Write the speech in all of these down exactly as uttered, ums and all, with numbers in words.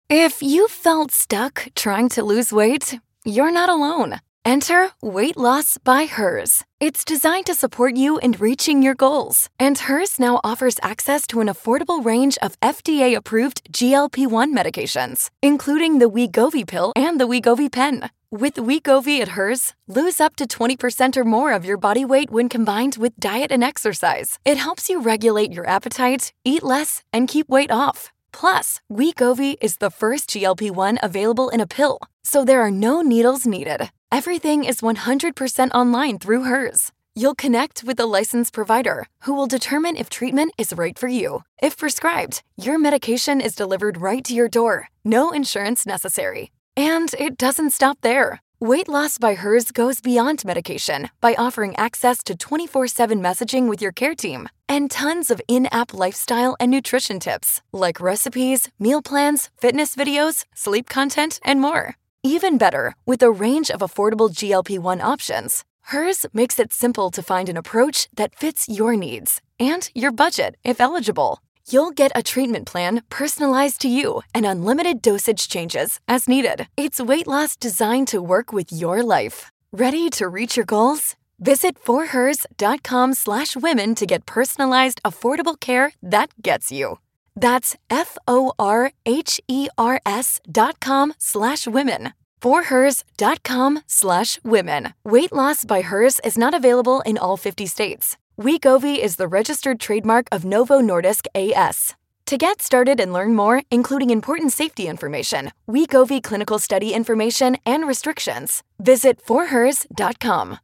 If you felt stuck trying to lose weight, you're not alone. Enter Weight Loss by Hers. It's designed to support you in reaching your goals. And Hers now offers access to an affordable range of F D A-approved G L P one medications, including the Wegovy pill and the Wegovy pen. With Wegovy at Hers, lose up to twenty percent or more of your body weight when combined with diet and exercise. It helps you regulate your appetite, eat less, and keep weight off. Plus, Wegovy is the first G L P one available in a pill, so there are no needles needed. Everything is one hundred percent online through Hers. You'll connect with a licensed provider who will determine if treatment is right for you. If prescribed, your medication is delivered right to your door. No insurance necessary. And it doesn't stop there. Weight Loss by Hers goes beyond medication by offering access to twenty-four seven messaging with your care team and tons of in-app lifestyle and nutrition tips like recipes, meal plans, fitness videos, sleep content, and more. Even better, with a range of affordable G L P one options, Hers makes it simple to find an approach that fits your needs and your budget if eligible. You'll get a treatment plan personalized to you and unlimited dosage changes as needed. It's weight loss designed to work with your life. Ready to reach your goals? Visit forhers.com slash women to get personalized, affordable care that gets you. That's F-O-R-H-E-R-S dot com slash women. forhers.com slash women. Weight Loss by Hers is not available in all fifty states. Wegovy is the registered trademark of Novo Nordisk A S. To get started and learn more, including important safety information, Wegovy clinical study information, and restrictions, visit forhers dot com.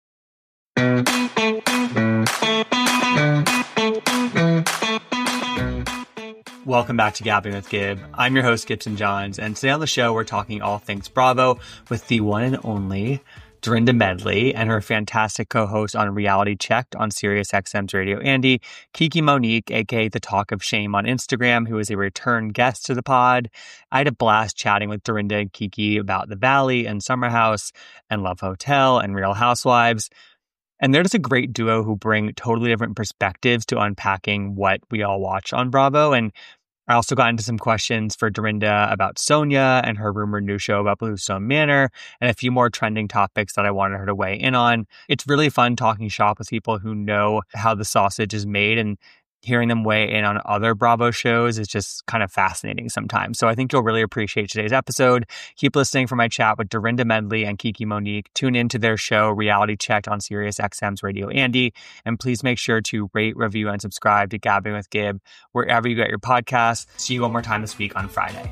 Welcome back to Gabbing with Gib. I'm your host, Gibson Johns, and today on the show, we're talking all things Bravo with the one and only Dorinda Medley and her fantastic co-host on Reality Checked on SiriusXM's Radio Andy, Kiki Monique, aka The Talk of Shame on Instagram, who is a return guest to the pod. I had a blast chatting with Dorinda and Kiki about The Valley and Summer House and Love Hotel and Real Housewives. And they're just a great duo who bring totally different perspectives to unpacking what we all watch on Bravo. And I also got into some questions for Dorinda about Sonia and her rumored new show about Bluestone Manor, and a few more trending topics that I wanted her to weigh in on. It's really fun talking shop with people who know how the sausage is made, and hearing them weigh in on other Bravo shows is just kind of fascinating sometimes. So I think you'll really appreciate today's episode. Keep listening for my chat with Dorinda Medley and Kiki Monique. Tune into their show, Reality Checked on SiriusXM's Radio Andy. And please make sure to rate, review, and subscribe to Gabbing with Gib wherever you get your podcasts. See you one more time this week on Friday.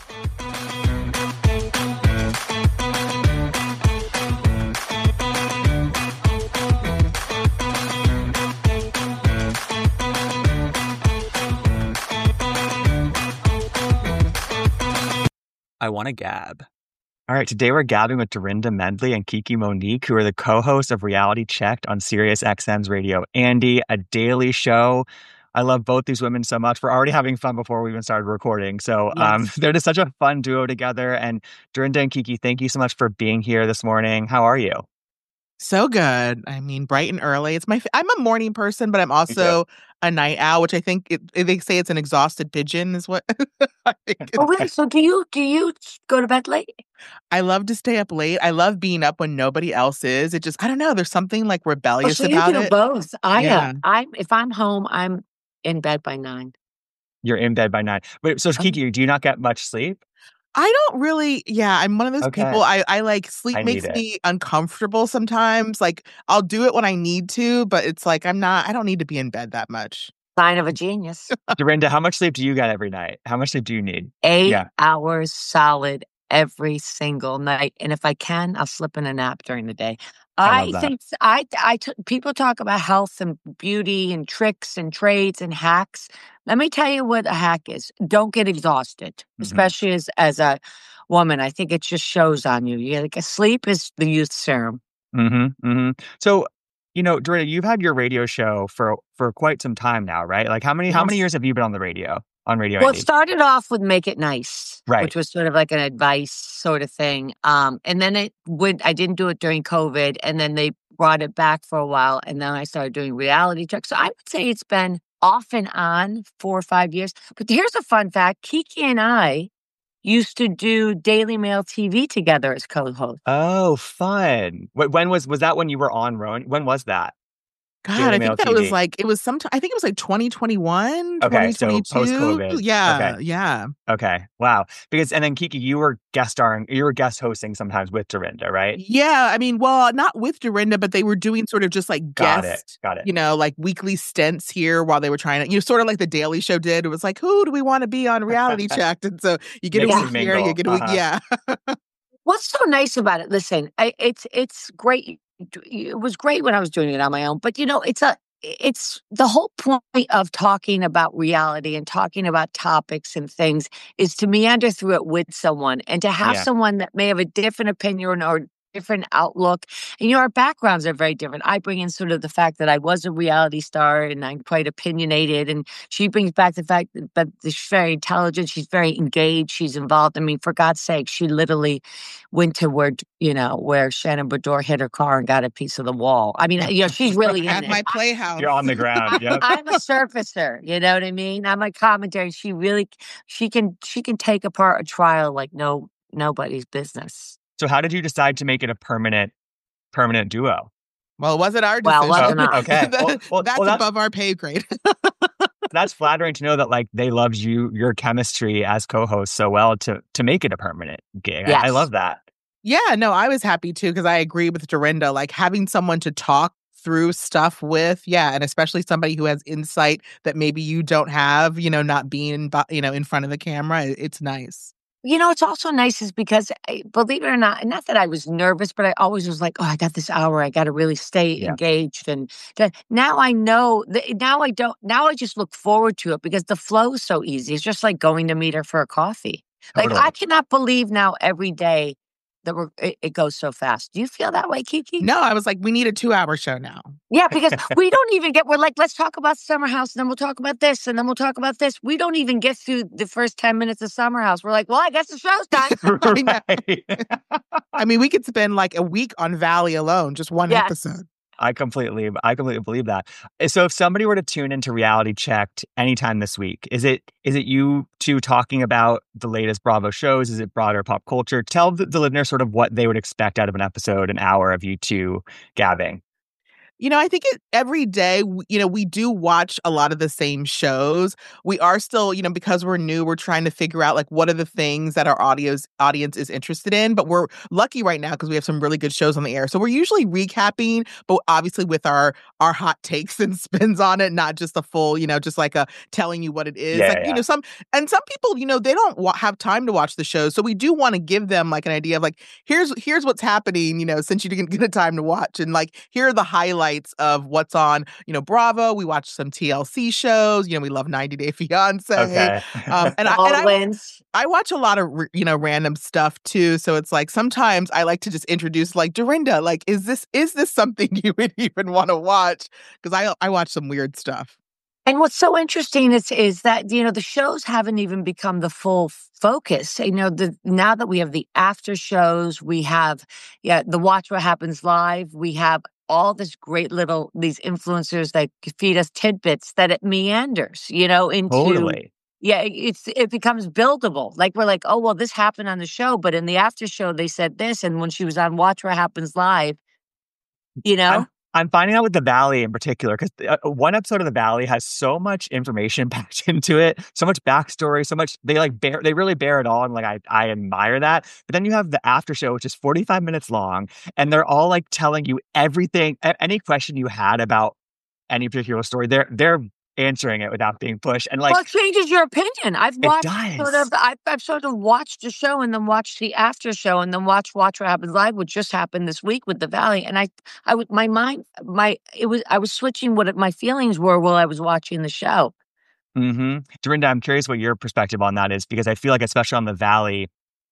I want to gab. All right, today we're gabbing with Dorinda Medley and Kiki Monique, who are the co-hosts of Reality Checked on SiriusXM's Radio Andy, a daily show. I love both these women so much. We're already having fun before we even started recording. So yes. um, they're just such a fun duo together. And Dorinda and Kiki, thank you so much for being here this morning. How are you? So good. I mean, bright and early. It's my. I'm a morning person, but I'm also a night owl, which I think it, they say it's an exhausted pigeon. Is what I think. Oh, really? So do you do you go to bed late? I love to stay up late. I love being up when nobody else is. It just I don't know. There's something like rebellious oh, so about you do it. Both. I yeah. am. I'm if I'm home, I'm in bed by nine. You're in bed by nine. But so Kiki, do you not get much sleep? I don't really, yeah, I'm one of those okay. people, I, I like, sleep I makes me uncomfortable sometimes. Like, I'll do it when I need to, but it's like, I'm not, I don't need to be in bed that much. Sign of a genius. Dorinda, how much sleep do you get every night? How much sleep do you need? Eight yeah. hours solid every single night. And if I can, I'll slip in a nap during the day. I, I think I, I t- people talk about health and beauty and tricks and trades and hacks. Let me tell you what a hack is. Don't get exhausted, mm-hmm. especially as, as a woman. I think it just shows on you. You like sleep is the youth serum. Mm-hmm, mm-hmm. So, you know, Dorinda, you've had your radio show for for quite some time now, right? Like, how many yes. how many years have you been on the radio? On Radio well, Andy? It started off with Make It Nice, right. which was sort of like an advice sort of thing. Um, and then it would, I didn't do it during COVID, and then they brought it back for a while, and then I started doing Reality Check. So I would say it's been off and on four or five years. But here's a fun fact. Kiki and I used to do Daily Mail T V together as co-hosts. Oh, fun. Wh- When was, was that when you were on Rowan? When was that? God, Daily I Mail think that was T V. like, it was sometime, I think it was like twenty twenty-one, Okay, so twenty twenty-two. post-COVID. Yeah, Okay. yeah. Okay. Wow. Because, and then Kiki, you were guest starring, you were guest hosting sometimes with Dorinda, right? Yeah, I mean, well, not with Dorinda, but they were doing sort of just like Got it. guest, Got it. you know, like weekly stints here while they were trying to, you know, sort of like the Daily Show did. It was like, who do we want to be on Reality Check? And so you get Mix a and week here, you mingle. get a week, Uh-huh. yeah. What's so nice about it? Listen, I, it's it's great. It was great when I was doing it on my own, but you know, it's a it's the whole point of talking about reality and talking about topics and things is to meander through it with someone and to have Yeah. someone that may have a different opinion or different outlook. And you know, our backgrounds are very different. I bring in sort of the fact that I was a reality star and I'm quite opinionated, and she brings back the fact that, that she's very intelligent, she's very engaged, she's involved. I mean, for God's sake, she literally went to where, you know, where Shannon Bedore hit her car and got a piece of the wall. I mean, you know, she's really At in my it. playhouse. You're on the ground. Yep. I'm a surfacer, you know what I mean? I'm a commentary. She really, she can, she can take apart a trial like no, nobody's business. So how did you decide to make it a permanent, permanent duo? Well, it wasn't our Well, decision. wasn't ours. Okay. That- Well, well, that's well, that's, above our pay grade. that's flattering to know that like they loved you, your chemistry as co-host so well to to make it a permanent gig. I, I Yes. love that. Yeah, no, I was happy too, because I agree with Dorinda, like having someone to talk through stuff with, yeah, and especially somebody who has insight that maybe you don't have, you know, not being, bu- you know, in front of the camera, it- it's nice. You know, it's also nice is because, I- believe it or not, not that I was nervous, but I always was like, oh, I got this hour. I got to really stay Yeah. engaged. And that, now I know that now I don't, now I just look forward to it because the flow is so easy. It's just like going to meet her for a coffee. Totally. Like, I cannot believe now every day that we're, it, it goes so fast. Do you feel that way, Kiki? No, I was like, we need a two hour show now. Yeah, because we don't even get, we're like, let's talk about Summer House, and then we'll talk about this, and then we'll talk about this. We don't even get through the first ten minutes of Summer House. We're like, well, I guess the show's done. Right. I mean, we could spend like a week on Valley alone, just one Yes. episode. I completely, I completely believe that. So if somebody were to tune into Reality Checked anytime this week, is it is it you two talking about the latest Bravo shows? Is it broader pop culture? Tell the, the listener sort of what they would expect out of an episode, an hour of you two gabbing. You know, I think it, every day, w- you know, we do watch a lot of the same shows. We are still, you know, because we're new, we're trying to figure out like what are the things that our audience audience is interested in. But we're lucky right now because we have some really good shows on the air. So we're usually recapping, but obviously with our our hot takes and spins on it, not just a full, you know, just like a telling you what it is. Yeah, like, yeah. you know, some and some people, you know, they don't wa- have time to watch the shows. So we do want to give them like an idea of like, here's here's what's happening, you know, since you didn't get a time to watch. And like, here are the highlights of what's on, you know, Bravo. We watch some T L C shows. You know, we love ninety Day Fiance. Okay. Um, and I, All and I, wins. I watch a lot of, r- you know, random stuff too. So it's like sometimes I like to just introduce like Dorinda, like, is this is this something you would even want to watch? Because I I watch some weird stuff. And what's so interesting is is that, you know, the shows haven't even become the full focus. You know, the now that we have the after shows, we have yeah, the Watch What Happens Live, we have all this great little these influencers that feed us tidbits that it meanders, you know, into Totally. yeah, it, it's it becomes buildable. Like we're like, oh well, this happened on the show, but in the after show they said this, and when she was on Watch What Happens Live, you know. I'm, I'm finding out with the Valley in particular, because uh, one episode of the Valley has so much information packed into it, so much backstory, so much they like bear, they really bear it all, and like I, I admire that. But then you have the after show, which is forty-five minutes long, and they're all like telling you everything, a- any question you had about any particular story, they're they're answering it without being pushed, and like Well, it changes your opinion. I've it watched does. sort of, I've, I've sort of watched the show and then watched the after show and then watched Watch What Happens Live, which just happened this week with the Valley. And I, I would, my mind, my, it was, I was switching what my feelings were while I was watching the show. Mm-hmm. Dorinda, I'm curious what your perspective on that is, because I feel like, especially on the Valley,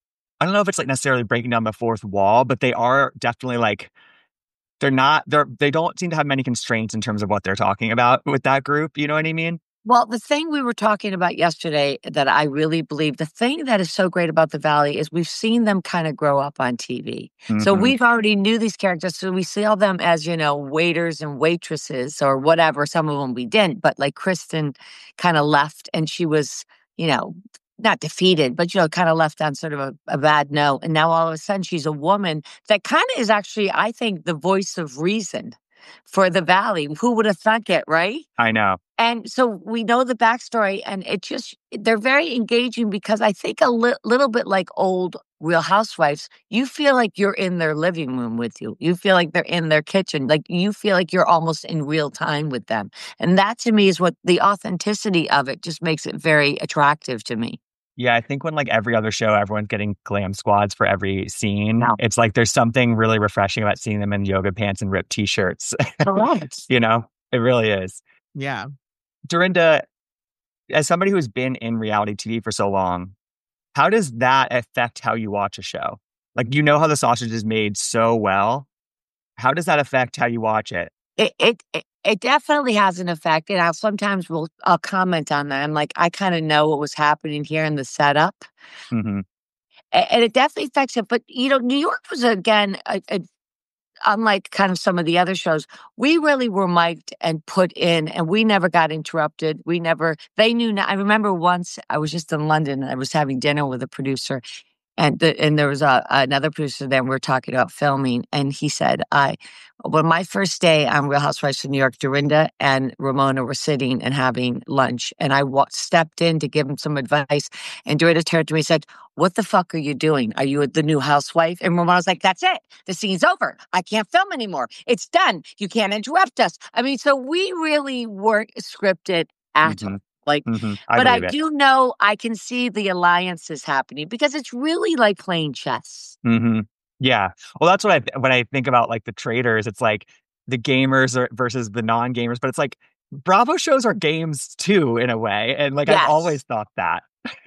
I don't know if it's like necessarily breaking down the fourth wall, but they are definitely like, they're not, they're, they don't seem to have many constraints in terms of what they're talking about with that group. You know what I mean? Well, the thing we were talking about yesterday that I really believe, the thing that is so great about the Valley is we've seen them kind of grow up on T V. So Mhm. we've already knew these characters. So we see all them as, you know, waiters and waitresses or whatever. Some of them we didn't, but like Kristen kind of left and she was, you know, not defeated, but, you know, kind of left on sort of a, a bad note. And now all of a sudden she's a woman that kind of is actually, I think, the voice of reason for the Valley. Who would have thunk it, right? I know. And so we know the backstory, and it just, they're very engaging because I think a li- little bit like old Real Housewives, you feel like you're in their living room with you. You feel like they're in their kitchen. Like you feel like you're almost in real time with them. And that to me is what the authenticity of it just makes it very attractive to me. Yeah, I think when like every other show, everyone's getting glam squads for every scene. No. It's like there's something really refreshing about seeing them in yoga pants and ripped t-shirts. Correct. You know, it really is. Yeah. Dorinda, as somebody who's been in reality T V for so long, how does that affect how you watch a show? Like, you know how the sausage is made so well. How does that affect how you watch it? It it it, it definitely has an effect, and I'll sometimes will I'll comment on that. I'm like, I kind of know what was happening here in the setup, Mm-hmm. A- and it definitely affects it. But you know, New York was again, a, a, unlike kind of some of the other shows, we really were mic'd and put in, and we never got interrupted. We never. They knew. Not, I remember once I was just in London and I was having dinner with a producer. And the, and there was a, another producer there, and we were talking about filming, and he said, I, well, my first day on Real Housewives of New York, Dorinda and Ramona were sitting and having lunch, and I wa- stepped in to give him some advice, and Dorinda turned to me and said, what the fuck are you doing? Are you the new housewife? And Ramona was like, that's it. The scene's over. I can't film anymore. It's done. You can't interrupt us. I mean, so we really weren't scripted at Mm-hmm. all. Like, Mm-hmm. I but I believe it. do know I can see the alliances happening because it's really like playing chess. Mm-hmm. Yeah. Well, that's what I, when I think about like the traders, it's like the gamers are, versus the non-gamers, but it's like Bravo shows are games too, in a way. And like, I've Yes. always thought that.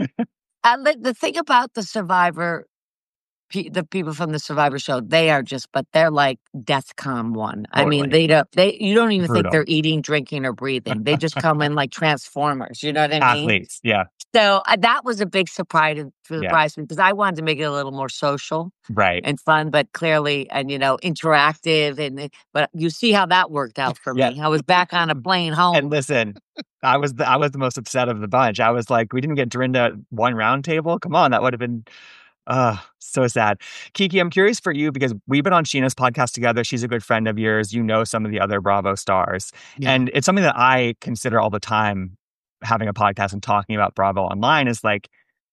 And the, the thing about the Survivor, pe- the people from the Survivor show, they are just, but they're like Deathcom one. I mean, Totally. they don't, they, you don't even Brutal. think they're eating, drinking, or breathing. They just come in like Transformers. You know what I mean? Athletes. Yeah. So uh, that was a big surprise, Yeah. surprise me because I wanted to make it a little more social Right. and fun, but clearly, and you know, interactive. And but you see how that worked out for Yeah. me. I was back on a plane home. And listen, I was the, I was the most upset of the bunch. I was like, we didn't get Dorinda at one round table. Come on, that would have been uh so sad. Kiki, I'm curious for you because we've been on Sheena's podcast together. She's a good friend of yours. You know some of the other Bravo stars. Yeah. And it's something that I consider all the time, having a podcast and talking about Bravo online is like,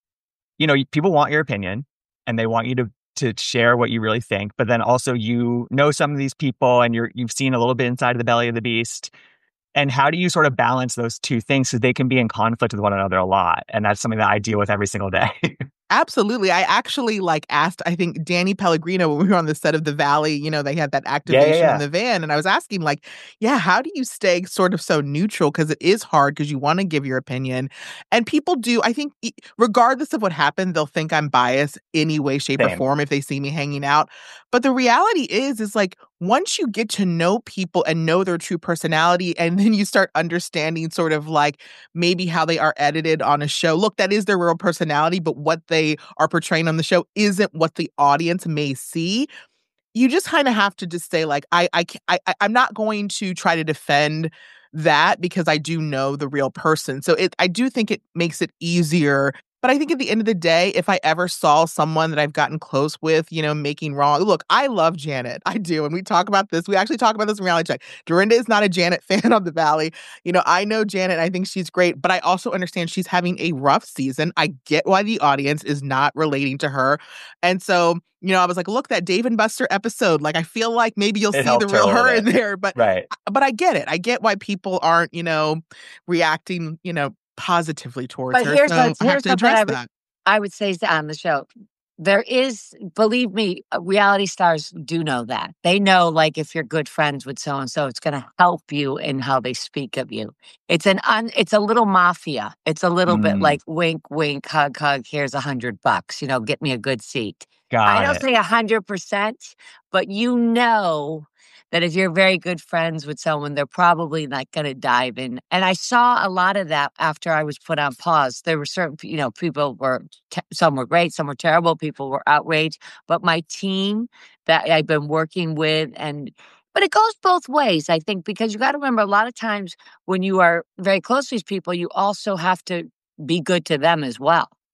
you know, people want your opinion and they want you to to share what you really think. But then also you know some of these people and you're you've seen a little bit inside of the belly of the beast. And how do you sort of balance those two things? Because they can be in conflict with one another a lot. And that's something that I deal with every single day. Absolutely. I actually like asked, I think, Danny Pellegrino when we were on the set of The Valley, you know, they had that activation yeah. in the van. And I was asking like, yeah, how do you stay sort of so neutral? Because it is hard because you want to give your opinion. And people do, I think, e- regardless of what happened, they'll think I'm biased any way, shape, or Same. form if they see me hanging out. But the reality is, is like, once you get to know people and know their true personality, and then you start understanding sort of like maybe how they are edited on a show. Look, that is their real personality, but what they are portraying on the show isn't what the audience may see. You just kind of have to just say like, I, I, I, I'm not going to try to defend that because I do know the real person. So it, I do think it makes it easier. But I think at the end of the day, if I ever saw someone that I've gotten close with, you know, making wrong, look, I love Janet. I do. And we talk about this. We actually talk about this in Reality Check. Dorinda is not a Janet fan on The Valley. You know, I know Janet. I think she's great. But I also understand she's having a rough season. I get why the audience is not relating to her. And so, you know, I was like, look, that Dave and Buster episode, like, I feel like maybe you'll It see the helped her real a little her in bit. there. But, Right. but I get it. I get why people aren't, you know, reacting, you know, positively towards But her. here's So what- I have here's to something address I would- that. I would say on the show, there is, believe me, uh, reality stars do know that. They know, like, if you're good friends with so and so, it's going to help you in how they speak of you. It's an un, it's a little mafia. It's a little bit Mm. like wink, wink, hug, hug. Here's a hundred bucks. You know, get me a good seat. Got I don't it. say a hundred percent, but you know that if you're very good friends with someone, they're probably not going to dive in. And I saw a lot of that after I was put on pause. There were certain, you know, people were, te- some were great, some were terrible, people were outraged. But my team that I've been working with, and, but it goes both ways, I think, because you got to remember a lot of times when you are very close to these people, you also have to be good to them as well.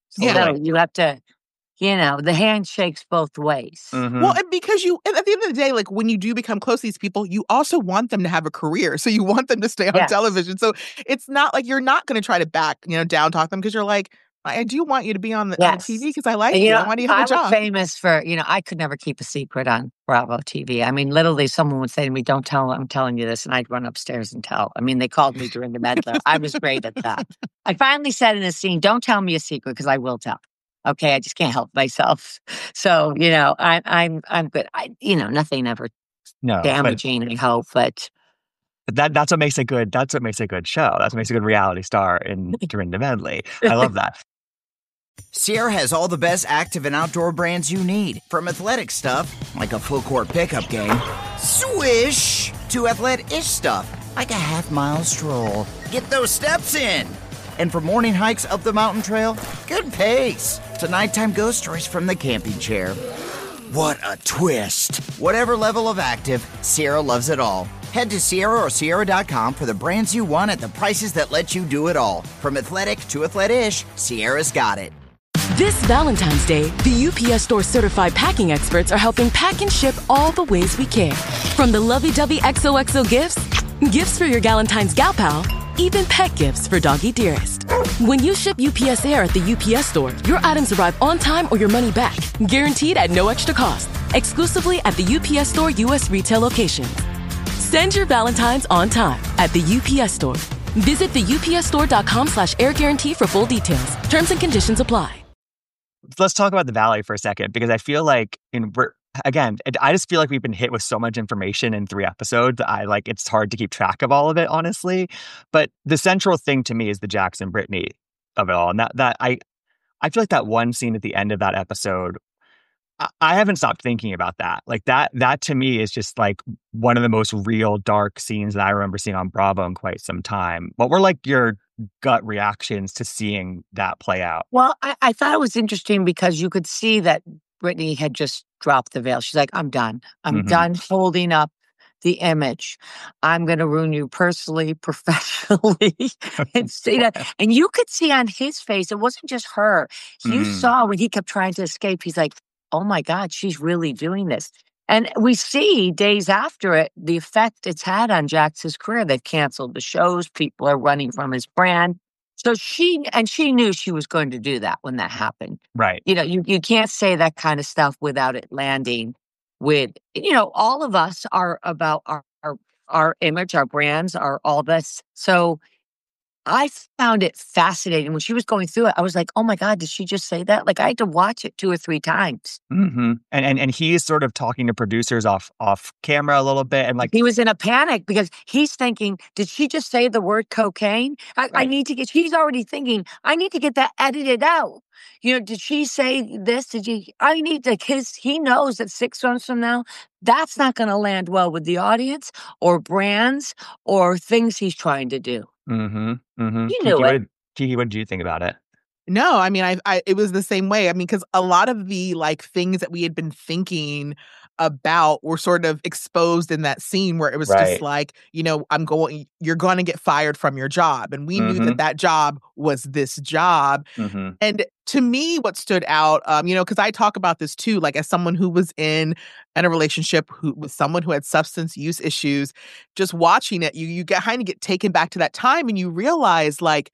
Yeah. So you have to, you know, the hand shakes both ways. Mhm. Well, and because you, at the end of the day, like when you do become close to these people, you also want them to have a career. So you want them to stay on Yes. television. So it's not like you're not going to try to back, you know, down talk them because you're like, I do want you to be on the, on the T V Yes. because I like And, you. you I know, want you to have I a was job. famous for, you know, I could never keep a secret on Bravo T V. I mean, literally someone would say to me, don't tell, I'm telling you this. And I'd run upstairs and tell. I mean, they called me during the Medler. I was great at that. I finally said in a scene, don't tell me a secret because I will tell. Okay, I just can't help myself. So, you know, I, I'm I'm good. I, you know, nothing ever No, but damaging, I hope, but but that that's what makes a good that's what makes a good show. That's what makes a good reality star in Dorinda Medley. I love that. Sierra has all the best active and outdoor brands you need. From athletic stuff, like a full court pickup game, swish, to athletic-ish stuff, like a half mile stroll. Get those steps in. And for morning hikes up the mountain trail, good pace. To nighttime ghost stories from the camping chair. What a twist. Whatever level of active, Sierra loves it all. Head to Sierra or Sierra dot com for the brands you want at the prices that let you do it all. From athletic to athletic-ish, Sierra's got it. This Valentine's Day, the U P S Store certified packing experts are helping pack and ship all the ways we care. From the lovey-dovey X O X O gifts, gifts for your Galentine's gal pal, even pet gifts for doggy dearest. When you ship U P S Air at the U P S Store, your items arrive on time or your money back, guaranteed at no extra cost, exclusively at the U P S Store U S retail locations. Send your Valentine's on time at the U P S Store. Visit the U P S store dot com slash air guarantee for full details. Terms and conditions apply. Let's talk about the Valley for a second, because I feel like in we're- again, it- I just feel like we've been hit with so much information in three episodes. I like it's hard to keep track of all of it, honestly. But the central thing to me is the Jackson Brittany of it all, and that that I I feel like that one scene at the end of that episode, I, I haven't stopped thinking about that. Like that that to me is just like one of the most real dark scenes that I remember seeing on Bravo in quite some time. What were like your gut reactions to seeing that play out? well, I, I thought it was interesting because you could see that Brittany had just dropped the veil. She's like, I'm done. I'm Mhm. done holding up the image. I'm going to ruin you personally, professionally. and see that. And you could see on his face, it wasn't just her. You Mhm. saw when he kept trying to escape, he's like, oh my God, she's really doing this. And we see days after it, the effect it's had on Jax's career. They've canceled the shows. People are running from his brand. So she, and she knew she was going to do that when that happened. Right. You know, you, you can't say that kind of stuff without it landing with, you know, all of us are about our, our, our image, our brands, our all this. So I found it fascinating. When she was going through it, I was like, oh my God, did she just say that? Like I had to watch it two or three times. hmm And and and he's sort of talking to producers off off camera a little bit, and like He was in a panic because he's thinking, did she just say the word cocaine? I, I Right. need to get, he's already thinking, I need to get that edited out. You know, did she say this? Did you, I need to, his, he knows that six months from now, that's not going to land well with the audience or brands or things he's trying to do. mm-hmm, mm-hmm. You Kiki, knew what it. did, Kiki, what did you think about it? No, I mean, I, I, it was the same way. I mean, because a lot of the like things that we had been thinking about were sort of exposed in that scene where it was Right. just like, you know, I'm going, you're going to get fired from your job. And we knew Mhm. that that job was this job. Mm-hmm. And to me, what stood out, um, you know, because I talk about this too, like as someone who was in in a relationship who with someone who had substance use issues, just watching it, you you get kind of get taken back to that time, and you realize like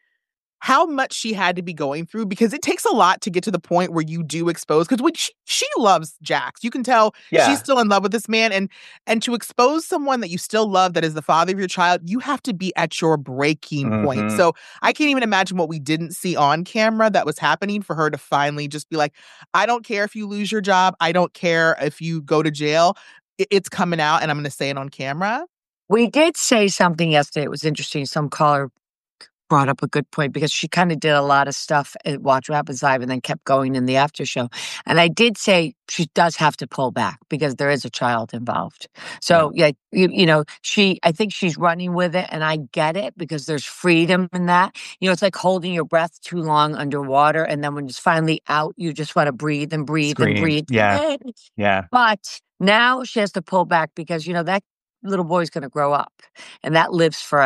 how much she had to be going through, because it takes a lot to get to the point where you do expose, because when she, she loves Jax, you can tell Yeah. she's still in love with this man, and and to expose someone that you still love, that is the father of your child, you have to be at your breaking point. Mhm. So I can't even imagine what we didn't see on camera that was happening for her to finally just be like, I don't care if you lose your job, I don't care if you go to jail, I- it's coming out and I'm going to say it on camera. We did say something yesterday. It was interesting. Some caller brought up a good point because she kind of did a lot of stuff at Watch What Happens Live and then kept going in the after show. And I did say she does have to pull back because there is a child involved. So yeah, you, you know, she, I think she's running with it, and I get it because there's freedom in that. You know, it's like holding your breath too long underwater, and then when it's finally out, you just want to breathe and breathe Scream. and breathe. Yeah. Yeah. But now she has to pull back because, you know, that little boy's going to grow up and that lives forever.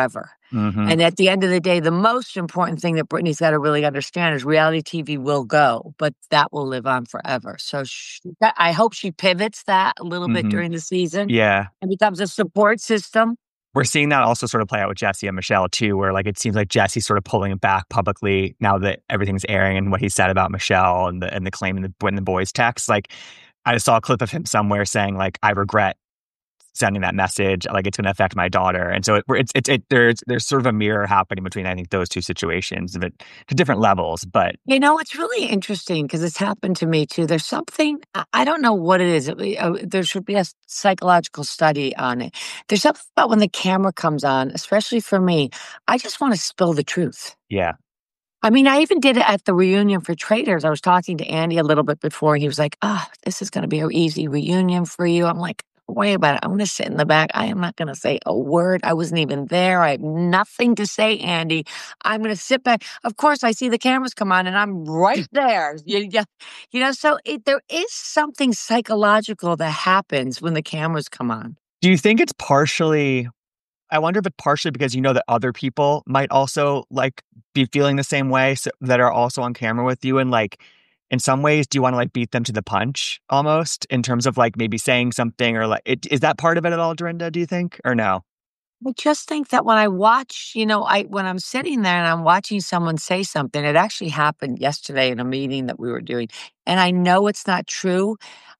Mm-hmm. And at the end of the day, the most important thing that Britney's got to really understand is reality T V will go, but that will live on forever. So she, I hope she pivots that a little bit Mm-hmm. during the season Yeah. and becomes a support system. We're seeing that also sort of play out with Jesse and Michelle too, where like it seems like Jesse's sort of pulling it back publicly now that everything's airing and what he said about Michelle and the and the claim in the when the boys text. Like I just saw a clip of him somewhere saying like, I regret sending that message, like it's going to affect my daughter. And so it, it's it's it, there's there's sort of a mirror happening between I think those two situations, but to different levels. But you know, it's really interesting because it's happened to me too. There's something I, I don't know what it is. It, uh, there should be a psychological study on it. There's something about when the camera comes on, especially for me. I just want to spill the truth. yeah, I mean, I even did it at the reunion for Traders. I was talking to Andy a little bit before, and he was like, "Oh, this is going to be an easy reunion for you." I'm like, worry about it. I'm going to sit in the back. I am not going to say a word. I wasn't even there. I have nothing to say, Andy. I'm going to sit back. Of course, I see the cameras come on and I'm right there. You, you, you know, so it, there is something psychological that happens when the cameras come on. do you think it's partially? I wonder if it's partially because you know that other people might also like be feeling the same way, so, that are also on camera with you, and like. In some ways, do you want to like beat them to the punch almost in terms of like maybe saying something or like, it, is that part of it at all, Dorinda, do you think, or no? I just think that when I watch, you know, I when I'm sitting there and I'm watching someone say something, it actually happened yesterday in a meeting that we were doing, and I know it's not true.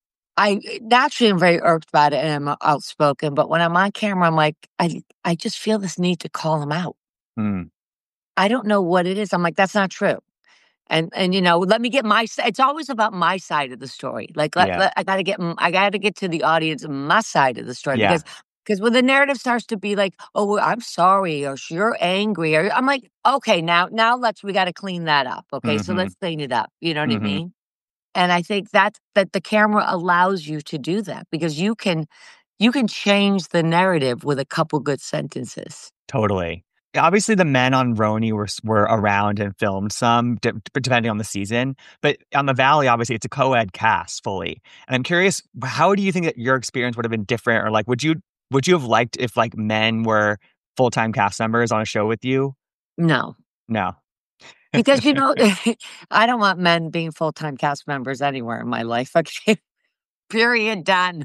I naturally am very irked about it and I'm outspoken, but when I'm on camera, I'm like, I, I just feel this need to call them out. Mm. I don't know what it is. I'm like, that's not true. And, and you know, let me get my, it's always about my side of the story. Like, let, Yeah. let, I got to get, I got to get to the audience, my side of the story. Yeah. Because, because when the narrative starts to be like, oh, well, I'm sorry, or you're angry, or I'm like, okay, now, now let's, we got to clean that up. Okay. Mm-hmm. So let's clean it up. You know what Mm-hmm. I mean? And I think that, that the camera allows you to do that because you can, you can change the narrative with a couple good sentences. Totally. Obviously, the men on Roni were were around and filmed some, de- depending on the season. But on the Valley, obviously, it's a co-ed cast fully. And I'm curious, how do you think that your experience would have been different? Or like, would you would you have liked if like men were full-time cast members on a show with you? No. No. Because, you know, I don't want men being full-time cast members anywhere in my life. Okay. Period. Done.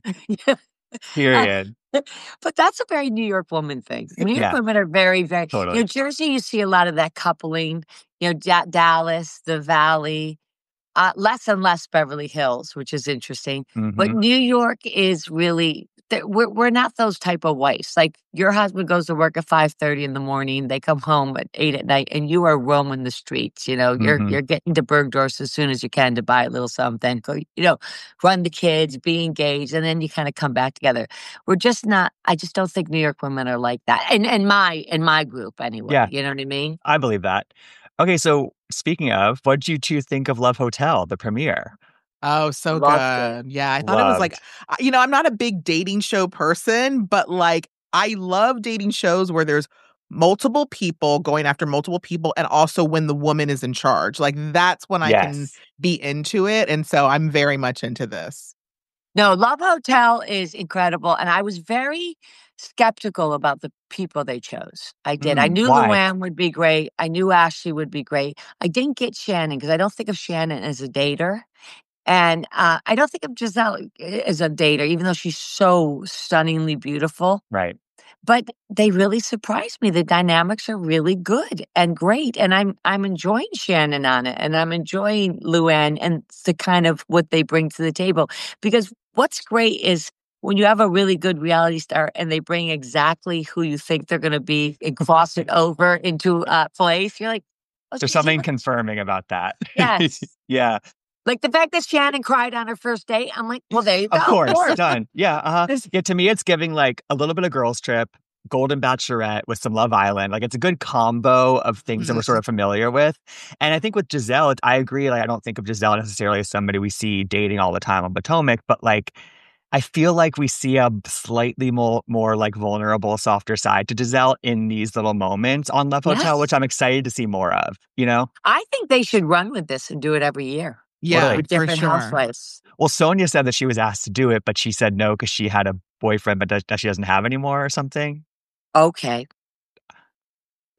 Period. But that's a very New York woman thing. New York Yeah. women are very, very, Totally. you know, Jersey, you see a lot of that coupling, you know, da- Dallas, the Valley, uh, less and less Beverly Hills, which is interesting. Mm-hmm. But New York is really, th- we're, we're not those type of wives. Like your husband goes to work at five thirty in the morning, they come home at eight at night, and you are roaming the streets. You know, you're Mm-hmm. you're getting to Bergdorf's as soon as you can to buy a little something, go, you know, run the kids, be engaged, and then you kind of come back together. We're just not, I just don't think New York women are like that. And in my in my group anyway. Yeah. You know what I mean? I believe that. Okay, so speaking of, what did you two think of Love Hotel, the premiere? Oh, so Loved good. Yeah, I thought it was like, Loved. I- you know, I'm not a big dating show person, but like I love dating shows where there's multiple people going after multiple people and also when the woman is in charge. Like that's when I can Yes. be into it. And so I'm very much into this. No, Love Hotel is incredible. And I was very skeptical about the people they chose. I did. I Mm, knew why? Luann would be great. I knew Ashley would be great. I didn't get Shannon because I don't think of Shannon as a dater. And uh, I don't think of Giselle as a dater, even though she's so stunningly beautiful. Right. But they really surprised me. The dynamics are really good and great. And I'm I'm enjoying Shannon on it. And I'm enjoying Luann and the kind of what they bring to the table. Because what's great is when you have a really good reality star and they bring exactly who you think they're going to be and cross it over into a place, you're like, oh, There's she's something even- confirming about that. Yes. Yeah, Like the fact that Shannon cried on her first date, I'm like, well, there you go. of course. Done. Yeah. Uh-huh. This- Yeah, to me, it's giving like a little bit of Girls Trip, Golden Bachelorette with some Love Island. Like it's a good combo of things that we're sort of familiar with. And I think with Giselle, it's, I agree. Like I don't think of Giselle necessarily as somebody we see dating all the time on Potomac, but like I feel like we see a slightly more, more like vulnerable, softer side to Giselle in these little moments on Love Hotel, Yes. which I'm excited to see more of, you know? I think they should run with this and do it every year Yeah, with for different sure. housewives. Well, Sonia said that she was asked to do it, but she said no because she had a boyfriend, but that, that she doesn't have anymore or something. Okay.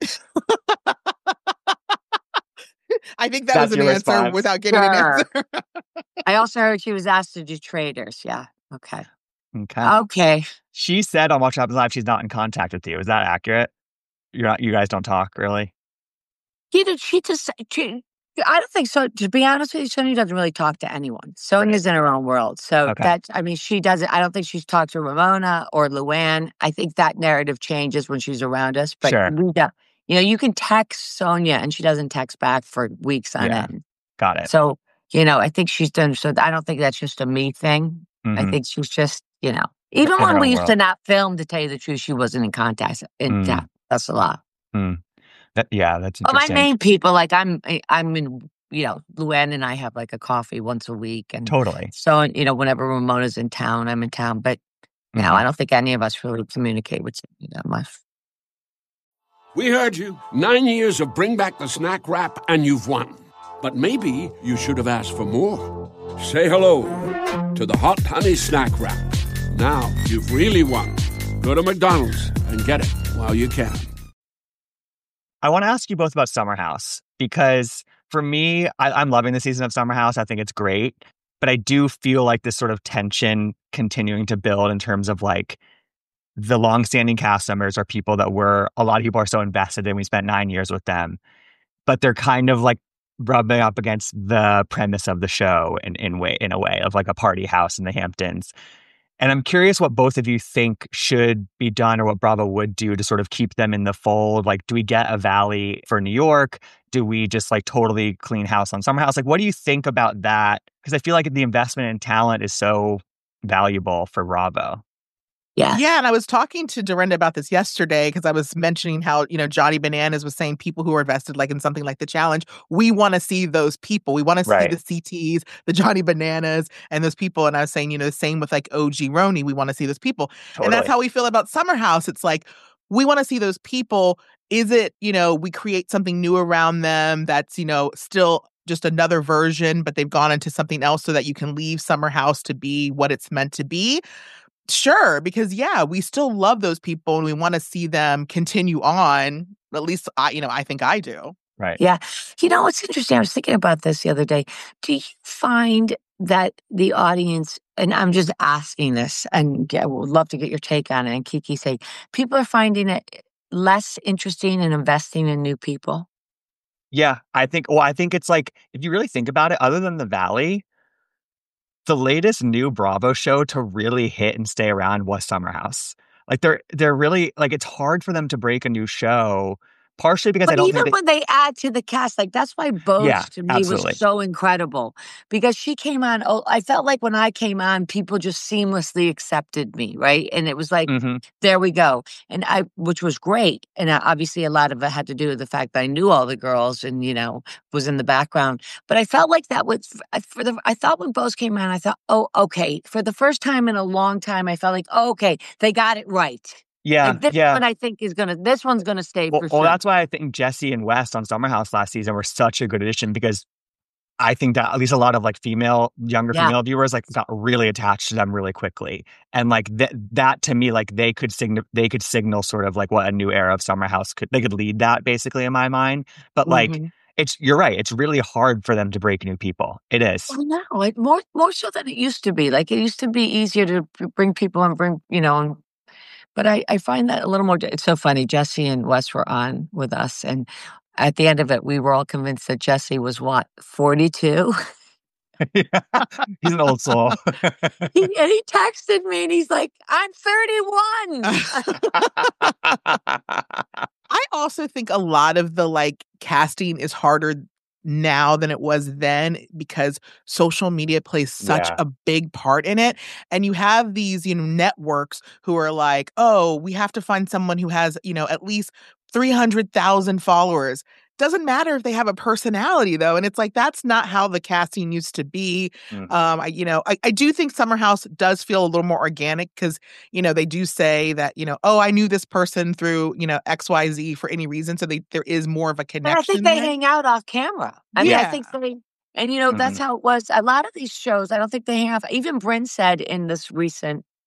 I think that That's was an your answer response? without getting an Sure. answer. I also heard she was asked to do Traitors. Yeah. Okay. Okay. Okay. She said on Watch What Happens Live she's not in contact with you. Is that accurate? You're not. You guys don't talk, really? He did. She just. She, I don't think so. To be honest with you, Sonia doesn't really talk to anyone. Sonia's in her own world. So Okay. that's. I mean, she doesn't. I don't think she's talked to Ramona or Luann. I think that narrative changes when she's around us. But Sure. we don't. You know, you can text Sonia and she doesn't text back for weeks on Yeah. end. Got it. So you know, I think she's done. So I don't think that's just a me thing. I Mhm. think she's just. You know, even In her when we own used world. to not film, to tell you the truth, she wasn't in contact. In Mm. that, that's a lot. Mm. That, yeah, that's But my interesting. main people, like I'm, I'm in. You know, Luann and I have like a coffee once a week, and Totally. so you know, whenever Ramona's in town, I'm in town. But no, Mhm. I don't think any of us really communicate with you that much. We heard you. Nine years of Bring Back the Snack Wrap, and you've won. But maybe you should have asked for more. Say hello to the Hot Honey Snack Wrap. Now you've really won. Go to McDonald's and get it while you can. I want to ask you both about Summer House because for me, I, I'm loving the season of Summer House. I think it's great, but I do feel like this sort of tension continuing to build in terms of like the longstanding cast members are people that were, a lot of people are so invested in. We spent nine years with them, but they're kind of like rubbing up against the premise of the show in, in way, in a way of like a party house in the Hamptons. And I'm curious what both of you think should be done or what Bravo would do to sort of keep them in the fold. Like, do we get a Valley for New York? Do we just like totally clean house on Summer House? Like, what do you think about that? Because I feel like the investment in talent is so valuable for Bravo. Yeah. Yeah, and I was talking to Dorinda about this yesterday because I was mentioning how, you know, Johnny Bananas was saying people who are invested like in something like The Challenge, we want to see those people. We want to Right. see the C Ts, the Johnny Bananas, and those people. And I was saying, you know, the same with like O G Roni. We want to see those people. Totally. And that's how we feel about Summer House. It's like, we want to see those people. Is it, you know, we create something new around them that's, you know, still just another version, but they've gone into something else so that you can leave Summer House to be what it's meant to be? Sure, because yeah, we still love those people and we want to see them continue on. At least I, you know, I think I do. Right. Yeah. You know, it's interesting. I was thinking about this the other day. Do you find that the audience, and I'm just asking this, and I would love to get your take on it, and Kiki say, people are finding it less interesting in investing in new people? Yeah, I think, well, I think it's like, if you really think about it, other than The Valley, the latest new Bravo show to really hit and stay around was Summer House. Like they're they're really like it's hard for them to break a new show, partially because But I don't even think they, when they add to the cast, like that's why Bose Yeah, to me absolutely. was so incredible because she came on. Oh, I felt like when I came on, people just seamlessly accepted me, right? And it was like, Mhm. there we go, and I, which was great. And uh, obviously, a lot of it had to do with the fact that I knew all the girls and you know was in the background. But I felt like that was for the. I thought when Bose came on, I thought, oh, okay, for the first time in a long time, I felt like, oh, okay, they got it right. Yeah, Like this yeah. one, I think is gonna. This one's gonna stay Well, for well, sure. that's why I think Jesse and West on Summer House last season were such a good addition because I think that at least a lot of like female, younger Yeah. female viewers like got really attached to them really quickly, and like that that to me like they could signal they could signal sort of like what a new era of Summer House could they could lead that basically in my mind. But like Mhm. it's you're right, it's really hard for them to break new people. It is. Oh no, it more more so than it used to be. Like it used to be easier to b- bring people and bring, you know, and, but I, I find that a little more, it's so funny. Jesse and Wes were on with us. And at the end of it, we were all convinced that Jesse was what, forty-two? Yeah. He's an old soul. he, and he texted me and he's like, I'm thirty-one. I also think a lot of the like casting is harder now than it was then because social media plays such Yeah. a big part in it. And you have these, you know, networks who are like, oh, we have to find someone who has, you know, at least three hundred thousand followers. Doesn't matter if they have a personality though. And it's like, that's not how the casting used to be. Mhm. Um, I, you know, I, I do think Summer House does feel a little more organic because, you know, they do say that, you know, oh, I knew this person through, you know, X Y Z for any reason. So they, there is more of a And connection. I think they there. hang out off camera. I mean, I Yeah. think they, and you know, that's how it was. A lot of these shows, I don't think they hang out. Even Bryn said in this recent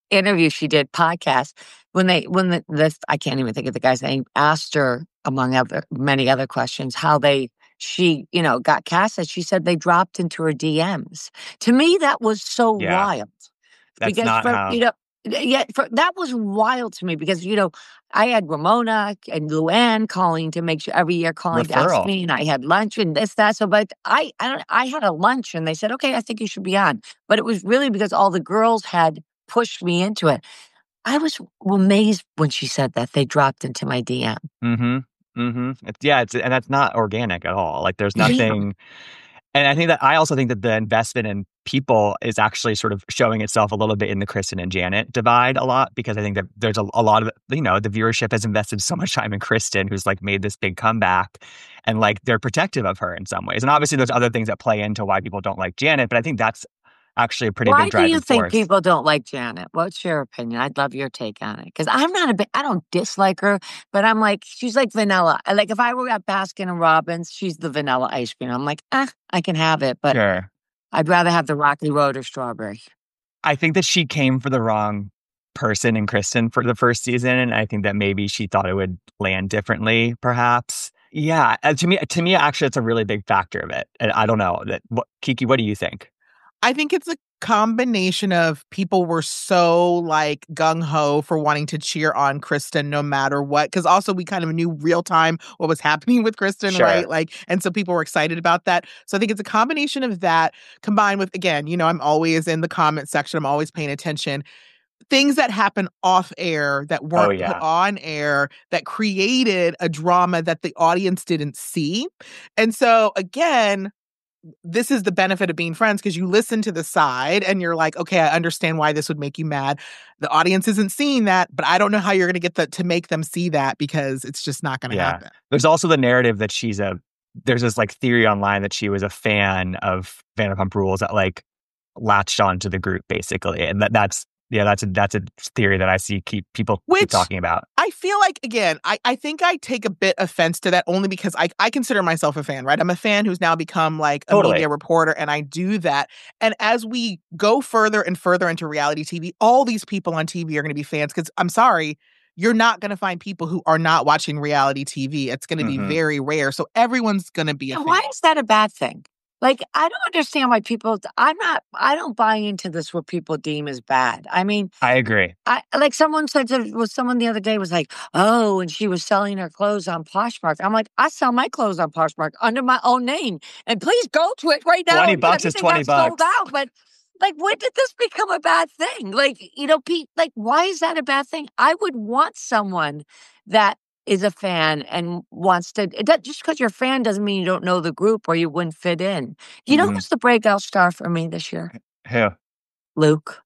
interview she did, podcast, when they, when the, this, I can't even think of the guy's name, asked her, among other, many other questions, how they, she, you know, got casted. She said they dropped into her D Ms. To me, that was so Yeah. wild. That's because not for, how. you know, yeah, for, that was wild to me because, you know, I had Ramona and Luann calling to make sure every year calling to ask Referral. me, and I had lunch and this, that. So, but I, I don't, I had a lunch and they said, okay, I think you should be on. But it was really because all the girls had pushed me into it. I was amazed when she said that they dropped into my D M. Mm-hmm. Mm-hmm. It's, yeah, it's, and that's not organic at all. Like there's Yeah. nothing. And I think that I also think that the investment in people is actually sort of showing itself a little bit in the Kristen and Janet divide a lot, because I think that there's a, a lot of, you know, the viewership has invested so much time in Kristen, who's like made this big comeback, and like they're protective of her in some ways. And obviously there's other things that play into why people don't like Janet, but I think that's actually a pretty Why big do driving you think force. people don't like Janet? What's your opinion? I'd love your take on it. Because I'm not a bit, I don't dislike her, but I'm like, she's like vanilla. I- Like if I were at Baskin and Robbins, she's the vanilla ice cream. I'm like, ah, I can have it, but Sure. I'd rather have the Rocky Road or strawberry. I think that she came for the wrong person in Kristen for the first season, and I think that maybe she thought it would land differently, perhaps. Yeah, uh, to me, to me, actually, it's a really big factor of it. And I don't know that. What, Kiki, what do you think? I think it's a combination of people were so like gung ho for wanting to cheer on Kristen no matter what. Because also we kind of knew real time what was happening with Kristen, Sure. right? Like, and so people were excited about that. So I think it's a combination of that combined with, again, you know, I'm always in the comment section. I'm always paying attention. Things that happen off air that weren't Oh, yeah. put on air that created a drama that the audience didn't see. And so again, this is the benefit of being friends, because you listen to the side and you're like, okay, I understand why this would make you mad. The audience isn't seeing that, but I don't know how you're going to get the, to make them see that, because it's just not going to Yeah. happen. There's also the narrative that she's a, there's this like theory online that she was a fan of Vanderpump Rules that like latched onto the group basically. And that that's, yeah, that's a, that's a theory that I see keep people keep Which- talking about. I feel like, again, I, I think I take a bit offense to that only because I, I consider myself a fan, right? I'm a fan who's now become like a Totally. media reporter, and I do that. And as we go further and further into reality T V, all these people on T V are going to be fans, because I'm sorry, you're not going to find people who are not watching reality T V. It's going to Mhm. be very rare. So everyone's going to be a And fan. why is that a bad thing? Like, I don't understand why people, I'm not, I don't buy into this what people deem as bad. I mean, I agree. I like someone said, there was someone the other day was like, oh, and she was selling her clothes on Poshmark. I'm like, I sell my clothes on Poshmark under my own name. And please go to it right now. twenty and get bucks is everything twenty that's sold bucks. out. But like, when did this become a bad thing? Like, you know, Pete, like, why is that a bad thing? I would want someone that is a fan and wants to, it does, just because you're a fan doesn't mean you don't know the group or you wouldn't fit in. You know Mhm. who's the breakout star for me this year? Who? Luke.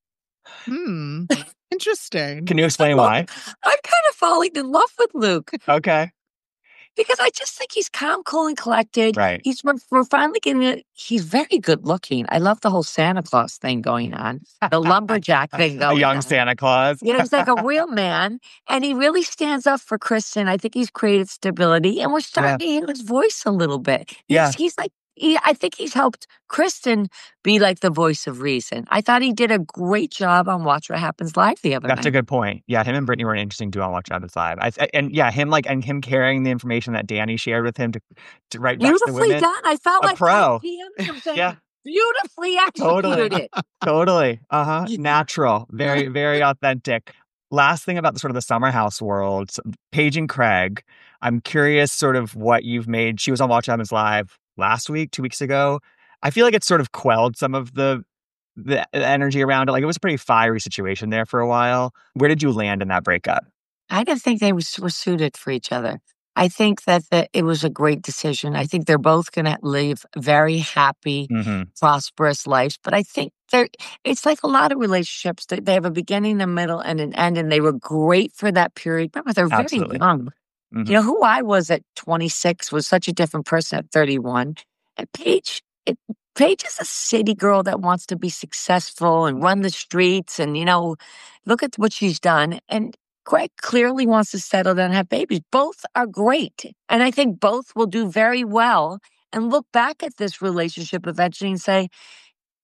Hmm. Interesting. Can you explain why? I'm kind of falling in love with Luke. Okay. Because I just think he's calm, cool, and collected. Right. He's we're, we're finally getting it. He's very good looking. I love the whole Santa Claus thing going on, the lumberjack thing A going young on. Santa Claus. You know, he's like a real man, and he really stands up for Kristen. I think he's created stability, and we're starting to hear his voice a little bit. He's, Yeah. he's like, he, I think he's helped Kristen be like the voice of reason. I thought he did a great job on Watch What Happens Live the other That's night. a good point. Yeah, him and Brittany were an interesting duo on Watch What Happens Live. I, th- and yeah, him like and him carrying the information that Danny shared with him to to write back to the Beautifully women. done. I felt A like pro. P M something. Yeah. Beautifully executed Totally. it. Totally. Uh-huh. Natural. Very, very authentic. Last thing about the sort of the Summer House world, so Paige and Craig. I'm curious sort of what you've made. She was on Watch What Happens Live last week, two weeks ago. I feel like it's sort of quelled some of the the energy around it. Like it was a pretty fiery situation there for a while. Where did you land in that breakup? I didn't think they was, were suited for each other. I think that the, it was a great decision. I think they're both going to live very happy, Mm-hmm. prosperous lives. But I think they're, it's like a lot of relationships. They, they have a beginning, a middle, and an end, and they were great for that period. Remember, they're very Absolutely. young. Mhm. You know, who I was at twenty-six was such a different person at thirty-one. And Paige, it, Paige is a city girl that wants to be successful and run the streets. And, you know, look at what she's done. And Craig clearly wants to settle down and have babies. Both are great. And I think both will do very well and look back at this relationship eventually and say,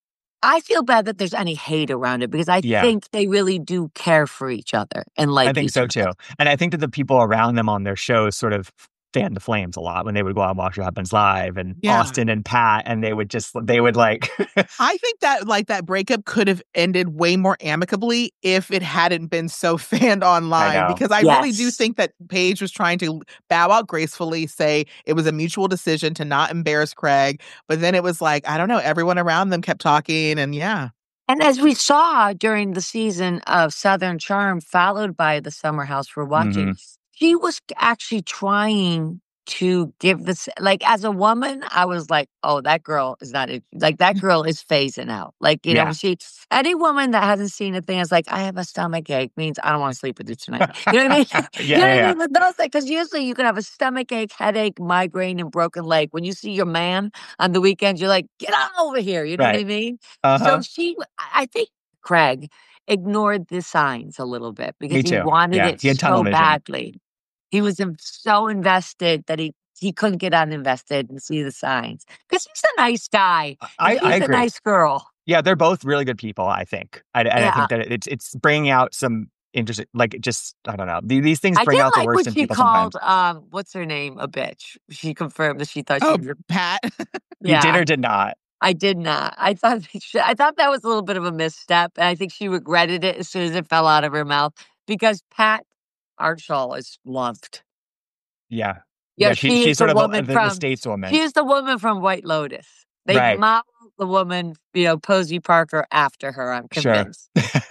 I feel bad that there's any hate around it because I Yeah. think they really do care for each other and like I think each so other. too. And I think that the people around them on their shows sort of fan the flames a lot when they would go out and watch What Happens Live, and Yeah. Austin and Pat, and they would just, they would like. I think that like that breakup could have ended way more amicably if it hadn't been so fanned online, know. because I really do Yes. think that Paige was trying to bow out gracefully, say it was a mutual decision to not embarrass Craig. But then it was like, I don't know, everyone around them kept talking, and yeah. And as we saw during the season of Southern Charm, followed by the Summer House we're watching, Mhm. she was actually trying to give this, like, as a woman, I was like, oh, that girl is not, like, that girl is phasing out. Like, you Yeah. know, she, any woman that hasn't seen a thing is like, I have a stomach ache, means I don't want to sleep with you tonight. You know what I mean? Yeah, you know what yeah, I mean? With those things, because usually you can have a stomach ache, headache, migraine, and broken leg. When you see your man on the weekends, you're like, get on over here. You know what I Right. mean? Uh-huh. So she, I think Craig ignored the signs a little bit because Me he too. wanted Yeah, it he had tunnel so vision. badly. He was in- so invested that he he couldn't get uninvested and see the signs. Because he's a nice guy. I, and I she's a agree. nice girl. Yeah, they're both really good people, I think. I, and I Yeah. think that it's it's bringing out some interesting, like, just, I don't know. These, these things I bring did out the like worst when in she people called, sometimes. um, what's her name, a bitch. She confirmed that she thought Oh, she was a Pat. You did yeah. or did not? I did not. I thought she, I thought that was a little bit of a misstep, and I think she regretted it as soon as it fell out of her mouth because Pat Archall is loved. Yeah. Yeah, Yeah, she, she, is she's sort the of a, woman the, from the States woman. she is the woman from White Lotus. They Right. modeled the woman, you know, Posey Parker after her. I'm Sure. convinced.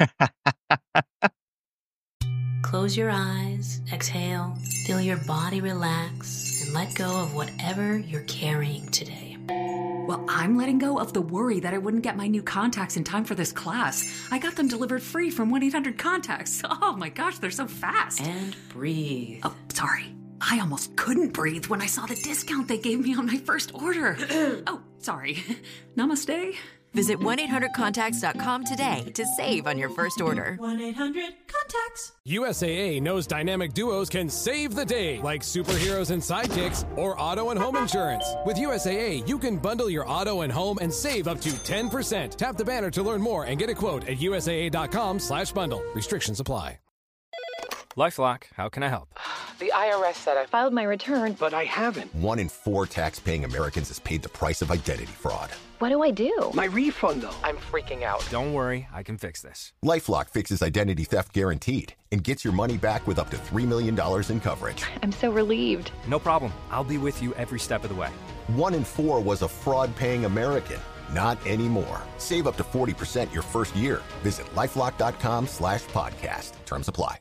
Close your eyes, exhale, feel your body relax, and let go of whatever you're carrying today. Well, I'm letting go of the worry that I wouldn't get my new contacts in time for this class. I got them delivered free from one eight hundred contacts. Oh my gosh, they're so fast. And breathe. Oh, sorry. I almost couldn't breathe when I saw the discount they gave me on my first order. Oh, sorry. Namaste. Visit one eight hundred contacts dot com today to save on your first order. one eight hundred contacts. U S A A knows dynamic duos can save the day, like superheroes and sidekicks or auto and home insurance. With U S A A, you can bundle your auto and home and save up to ten percent. Tap the banner to learn more and get a quote at U S A A dot com slash bundle. Restrictions apply. LifeLock, how can I help? The I R S said I filed my return, but I haven't. One in four tax-paying Americans has paid the price of identity fraud. What do I do? My refund, though. I'm freaking out. Don't worry, I can fix this. LifeLock fixes identity theft guaranteed and gets your money back with up to three million dollars in coverage. I'm so relieved. No problem. I'll be with you every step of the way. One in four was a fraud-paying American. Not anymore. Save up to forty percent your first year. Visit LifeLock.com slash podcast. Terms apply.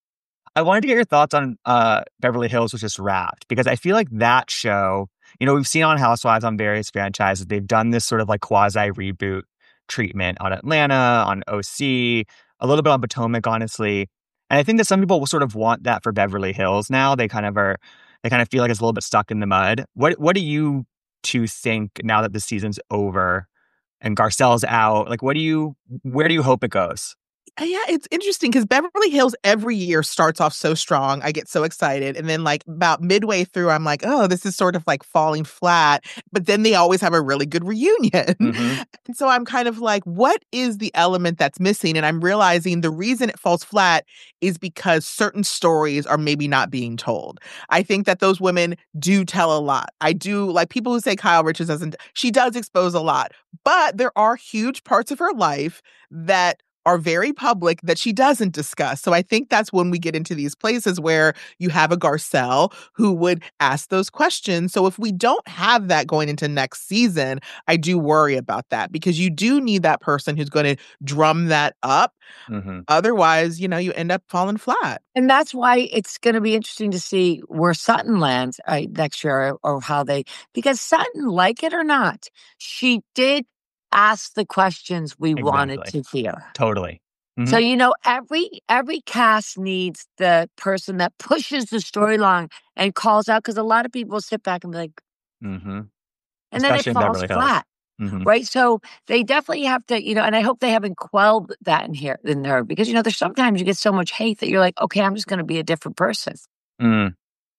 I wanted to get your thoughts on uh, Beverly Hills was just Wrapped, because I feel like that show, you know, we've seen on Housewives on various franchises, they've done this sort of like quasi reboot treatment on Atlanta, on O C, a little bit on Potomac, honestly. And I think that some people will sort of want that for Beverly Hills now. They kind of are, they kind of feel like it's a little bit stuck in the mud. What What do you two think now that the season's over and Garcelle's out? Like, what do you, where do you hope it goes? Yeah, it's interesting because Beverly Hills every year starts off so strong. I get so excited. And then like about midway through, I'm like, oh, this is sort of like falling flat. But then they always have a really good reunion. Mm-hmm. And so I'm kind of like, what is the element that's missing? And I'm realizing the reason it falls flat is because certain stories are maybe not being told. I think that those women do tell a lot. I do, like people who say Kyle Richards doesn't, she does expose a lot. But there are huge parts of her life that are very public that she doesn't discuss. So I think that's when we get into these places where you have a Garcelle who would ask those questions. So if we don't have that going into next season, I do worry about that because you do need that person who's going to drum that up. Mm-hmm. Otherwise, you know, you end up falling flat. And that's why it's going to be interesting to see where Sutton lands uh, next year or, or how they, because Sutton, like it or not, she did ask the questions we exactly. wanted to hear. Totally. Mm-hmm. So, you know, every every cast needs the person that pushes the storyline and calls out, because a lot of people sit back and be like, mm-hmm. and Especially then it falls flat. Mm-hmm. Right. So they definitely have to, you know, and I hope they haven't quelled that in here in there, because, you know, there's sometimes you get so much hate that you're like, okay, I'm just going to be a different person. Mm.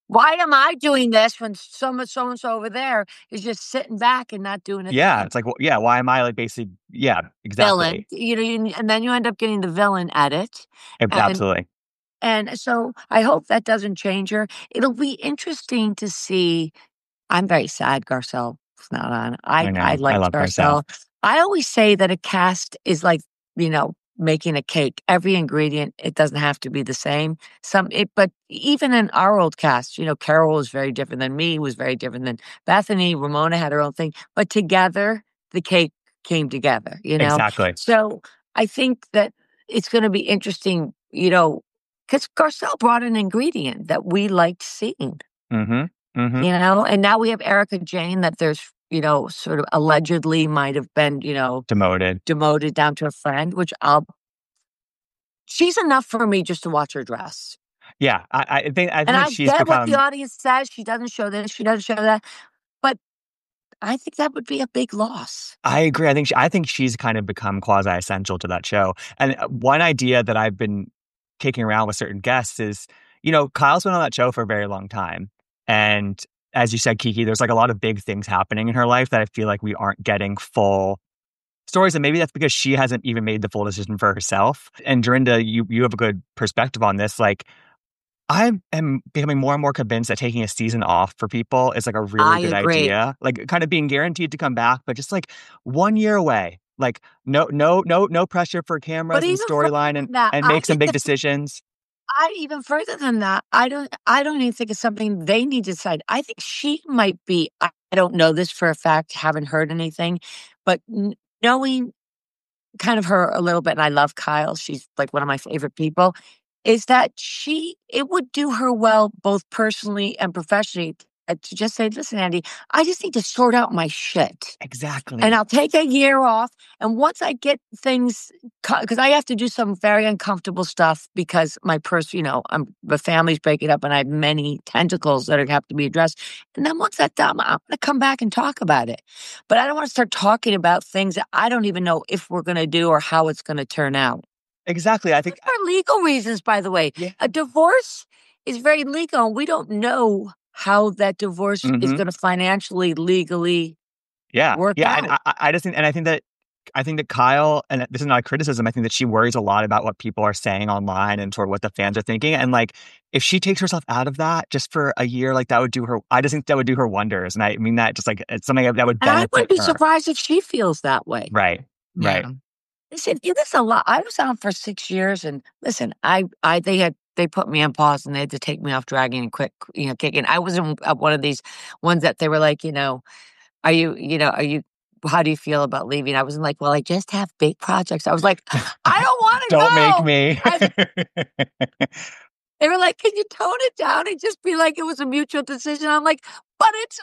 Why am I doing this when so so and so over there is just sitting back and not doing a Yeah, thing? it's like, well, yeah, why am I like basically, yeah, Villain, exactly. you know, you, and then you end up getting the villain edit, Ab- and Absolutely. and so I hope that doesn't change her. It'll be interesting to see. I'm very sad Garcelle's not on. I I I know. I liked love Garcelle. Garcelle. I always say that a cast is like, you know, making a cake. Every ingredient, it doesn't have to be the same. Some it, but even in our old cast, you know, Carol was very different than me, was very different than Bethany. Ramona had her own thing, but together the cake came together, you know? Exactly. So I think that it's going to be interesting, you know, because Garcelle brought an ingredient that we liked seeing. Mm-hmm. Mm-hmm. You know, and now we have Erica Jane that there's, you know, sort of allegedly might have been, you know, Demoted. demoted down to a friend, which I'll, she's enough for me just to watch her dress. Yeah, I, I think I think And that I she's get become. what the audience says. She doesn't show this, she doesn't show that. But I think that would be a big loss. I agree. I think she, I think she's kind of become quasi essential to that show. And one idea that I've been kicking around with certain guests is, you know, Kyle's been on that show for a very long time. And as you said, Kiki, there's like a lot of big things happening in her life that I feel like we aren't getting full stories. And maybe that's because she hasn't even made the full decision for herself. And Dorinda, you you have a good perspective on this. Like, I am becoming more and more convinced that taking a season off for people is like a really I good agree. idea. Like, kind of being guaranteed to come back, but just like one year away. Like, no, no, no, no pressure for cameras But and even further storyline, and than that, and I make some think big the- decisions. I even further than that, I don't I don't even think it's something they need to decide. I think she might be, I, I don't know this for a fact, haven't heard anything, but n- knowing kind of her a little bit, and I love Kyle, she's like one of my favorite people, is that she, it would do her well both personally and professionally uh, to just say, listen, Andy, I just need to sort out my shit. Exactly. And I'll take a year off. And once I get things, because I have to do some very uncomfortable stuff because my person, you know, I'm, the family's breaking up and I have many tentacles that have to be addressed. And then once that's done, I'm going to come back and talk about it. But I don't want to start talking about things that I don't even know if we're going to do or how it's going to turn out. Exactly. I think for legal reasons, by the way. Yeah. A divorce is very legal. And we don't know how that divorce is Mhm. going to financially, legally Yeah, work yeah, out. and I, I just think, and I think that, I think that Kyle, and this is not a criticism, I think that she worries a lot about what people are saying online and sort of what the fans are thinking. And like, if she takes herself out of that just for a year, like that would do her, I just think that would do her wonders. And I mean that just like, it's something that would And I benefit wouldn't be her. surprised if she feels that way. Right, right. Yeah. Listen, it is a lot. I was on for six years, and listen, I, I, they had, they put me on pause, and they had to take me off dragging and quit, you know, kicking. I was in uh, one of these ones that they were like, you know, are you, you know, are you, how do you feel about leaving? I wasn't like, well, I just have big projects. I was like, I don't want to go. Don't make me. They were like, can you tone it down and just be like, it was a mutual decision? I'm like, but it's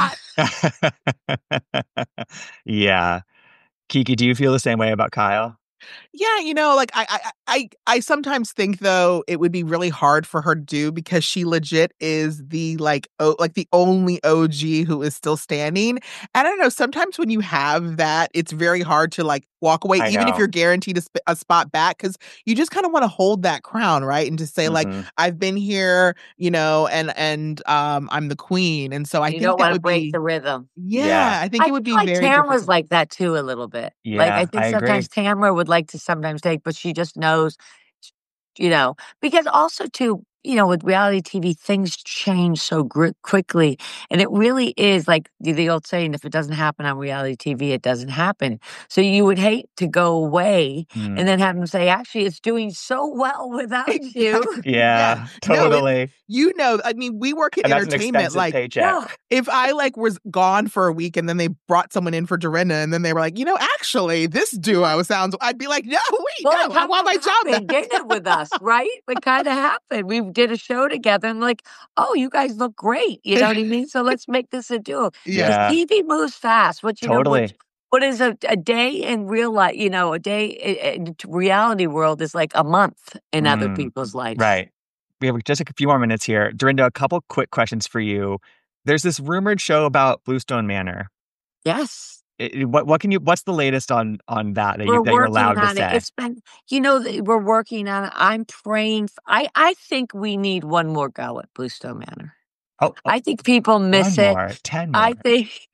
not. Yeah. Kiki, do you feel the same way about Kyle? Yeah, you know, like I, I, I, I sometimes think though it would be really hard for her to do because she legit is the like, oh, like the only O G who is still standing. And I don't know. Sometimes when you have that, it's very hard to like walk away, I even if know. you're guaranteed a, sp- a spot back, because you just kind of want to hold that crown, right? And to say like, Mhm. I've been here, you know, and and um, I'm the queen, and so I You think don't that want to would break be, the rhythm. yeah, Yeah. I think I it would be feel like very Tamara's difficult. like that too a little bit. like Yeah, I think I agree. sometimes Tamara would like to sometimes take, but she just knows, you know, because also too, you know, with reality T V, things change so gr- quickly. And it really is like the, the old saying, if it doesn't happen on reality T V, it doesn't happen. So you would hate to go away Mm. and then have them say, actually, it's doing so well without you. Exactly. Yeah, No, it- totally. you know, I mean, we work in And that's an entertainment. expensive Like, paycheck. Yeah. if I like was gone for a week and then they brought someone in for Dorinda and then they were like, you know, actually, this duo sounds, I'd be like, no, wait, Well, no, it I want my kind of job happened, back. didn't it, with us, right? It kind of happened. We did a show together and like, oh, you guys look great. You know what I mean? So let's make this a duo. Yeah. T V moves fast. What you know, Totally. what, what is a, a day in real life? You know, a day in, in reality world is like a month in other Mm. people's lives. Right. We have just a few more minutes here. Dorinda, a couple quick questions for you. There's this rumored show about Bluestone Manor. Yes. It- it- what what can you? What's the latest on on that that, We're you, that you're working allowed to on it. say? It's been, you know, th- we're working on it. I'm praying. f- I, I think we need one more go at Bluestone Manor. Oh, oh. I think people miss One it. more, ten more. I think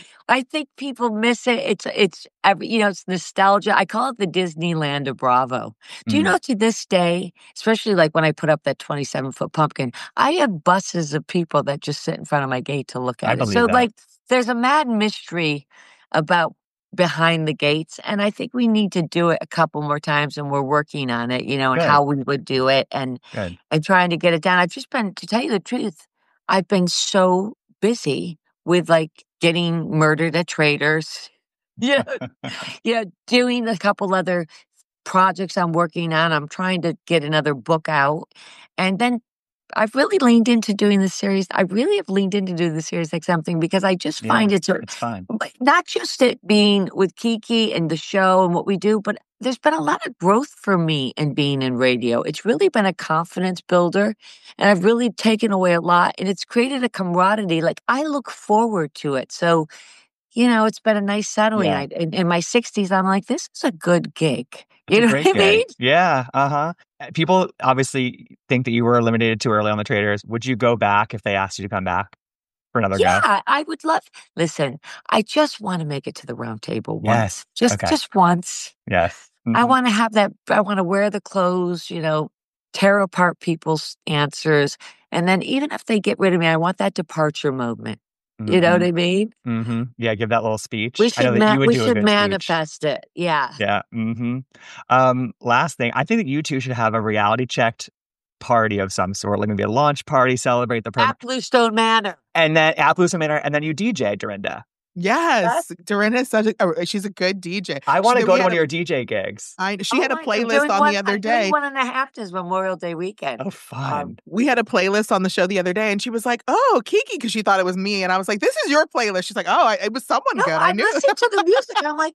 I think people miss it. It's it's every you know, it's nostalgia. I call it the Disneyland of Bravo. Do you Mm. know to this day, especially like when I put up that twenty-seven foot pumpkin, I have buses of people that just sit in front of my gate to look I at it. believe So that. like there's a mad mystery about behind the gates, and I think we need to do it a couple more times, and we're working on it, you know, and Good. how we would do it and Good. and trying to get it down. I've just been, to tell you the truth, I've been so busy with like getting Murdered at Traders, yeah, you know, doing a couple other projects I'm working on. I'm trying to get another book out, and then I've really leaned into doing the series. I really have leaned into doing the series like something because I just Yeah, find it's a, it's fun. but not just it being with Kiki and the show and what we do, but there's been a lot of growth for me in being in radio. It's really been a confidence builder, and I've really taken away a lot, and it's created a camaraderie. Like I look forward to it. So, you know, it's been a nice settling. Yeah. I, in, in my sixties, I'm like, this is a good gig. It's You a know great what I mean? gig. Yeah. Uh huh. People obviously think that you were eliminated too early on the Traders. Would you go back if they asked you to come back for another go? Yeah, I would love. Listen, I just want to make it to the round table Yes. once, just Okay. just once. Yes. I Mhm. want to have that. I want to wear the clothes, you know, tear apart people's answers, and then even if they get rid of me, I want that departure moment. You know what I mean? Mm-hmm. Yeah, give that little speech. We I know should that ma- you would we do a should good speech. manifest it. Yeah. Yeah. Mm-hmm. Um, last thing, I think that you two should have a reality checked party of some sort, like maybe a launch party, celebrate the program, At Bluestone Manor. and then at Bluestone Manor, and then you D J, Dorinda. Yes, Dorinda is such a oh, she's a good D J. I want She- to go we to had one of a- your D J gigs. I, she Oh had a my- I'm playlist doing on one- the other I'm doing day. one and a half this Memorial Day weekend. Oh, fun. We had a playlist on the show the other day, and she was like, "Oh, Kiki," because she thought it was me, and I was like, "This is your playlist." She's like, "Oh, I, it was someone No, good. I I knew." listened to the music, and I'm like,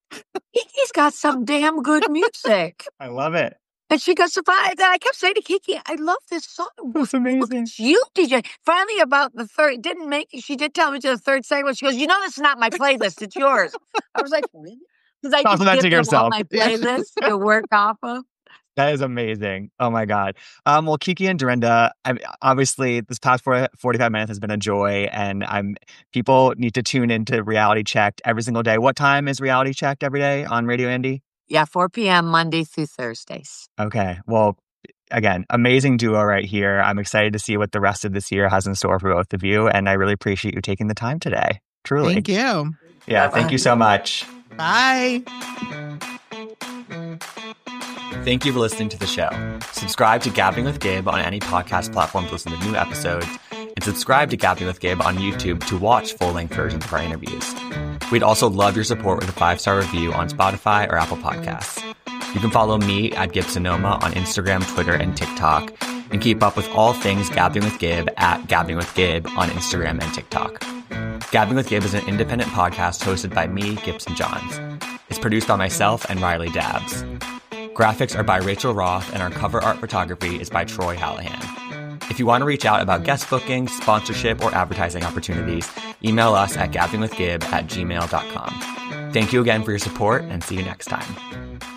Kiki's got some damn good music. I love it. And she goes, "Survive." And I kept saying to Kiki, I love this song. That's amazing. You D J. Finally, about the third, it didn't make it. She did tell me to the third segment. She goes, "You know, this is not my playlist. It's yours." I was like, really? Because I just Complimenting give them all yourself. my playlist to work off of. That is amazing. Oh my God. Um, well, Kiki and Dorinda, I, obviously this past forty-five minutes has been a joy, and I'm people need to tune into Reality Checked every single day. What time is Reality Checked every day on Radio Indy? Yeah, four p.m. Monday through Thursdays. Okay. Well, again, amazing duo right here. I'm excited to see what the rest of this year has in store for both of you, and I really appreciate you taking the time today. Truly. Thank you. Yeah, thank you so much. Bye. Thank you for listening to the show. Subscribe to Gabbing with Gabe on any podcast platform to listen to new episodes, and subscribe to Gabbing with Gabe on YouTube to watch full-length versions of our interviews. We'd also love your support with a five-star review on Spotify or Apple Podcasts. You can follow me at Gibsonoma on Instagram, Twitter, and TikTok, and keep up with all things Gabbing with Gabe at Gabbing with Gabe on Instagram and TikTok. Gabbing with Gabe is an independent podcast hosted by me, Gibson Johns. It's produced by myself and Riley Dabbs. Graphics are by Rachel Roth, and our cover art photography is by Troy Hallahan. If you want to reach out about guest bookings, sponsorship, or advertising opportunities, email us at gabbingwithgib at gmail dot com. Thank you again for your support, and see you next time.